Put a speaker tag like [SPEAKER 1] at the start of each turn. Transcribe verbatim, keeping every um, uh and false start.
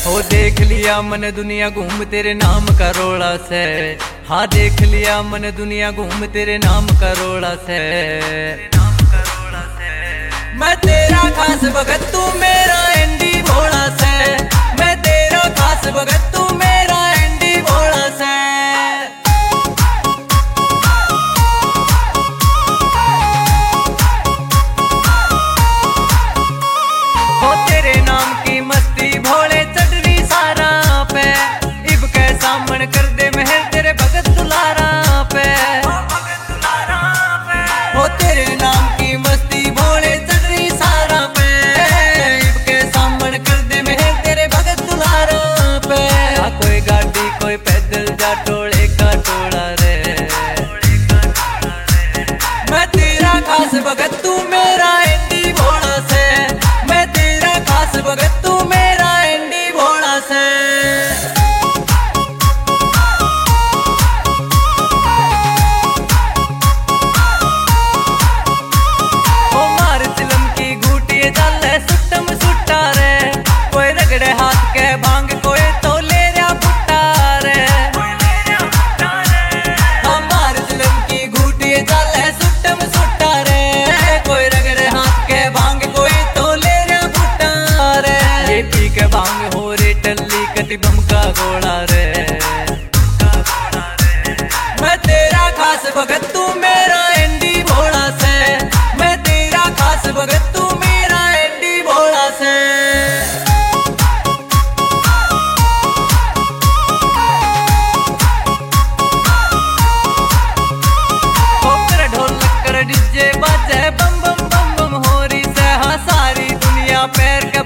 [SPEAKER 1] हो देख लिया मन दुनिया घूम तेरे नाम का रोड़ा से। हाँ देख लिया मन दुनिया घूम तेरे नाम का रोड़ा से। मैं तेरा खास भगत तू मेरा एंडी भोला से। मैं तेरा खास भगत तू मेरा एंडी भोला से। हो तेरे नाम की मस्ती भोले चढ़ी सारा पे। इब के सामन कर दे महल तेरे भगत दुलारा पे। हो तेरे नाम की मस्ती भोले चढ़ी सारा पे। इब के सामन कर दे महल तेरे भगत दुलारा पे। हाँ कोई गाड़ी कोई पैदल जा टोले का टोला रे। मैं तेरा खास भगत तू मेरा एंडी भोला से। मैं तेरा खास भगत तू मेरा एंडी भोला से। ओ मार चिलम की घूटी डाले सुट्टम सुट्टा रे। कोई रगड़े हाथ के भांग कोई तो ले रहा फुट्टा रे। हाँ मार चिलम की घूटी डाले सुट्टम सुट्टा रे। कोई रगड़े हाथ के भांग कोई तो ले रहा फुट्टा रे। ये पी के भांग हो रे टल्ली कटी बम का गोला रे। मैं तेरा खास भगत तू मेरा एंडी भोला से। मैं तेरा खास भगत तू मेरा एंडी भोला से। होकर ढोल कर डीजे बाजे बम बम बम बम हो रही से। हाँ सारी दुनिया पैर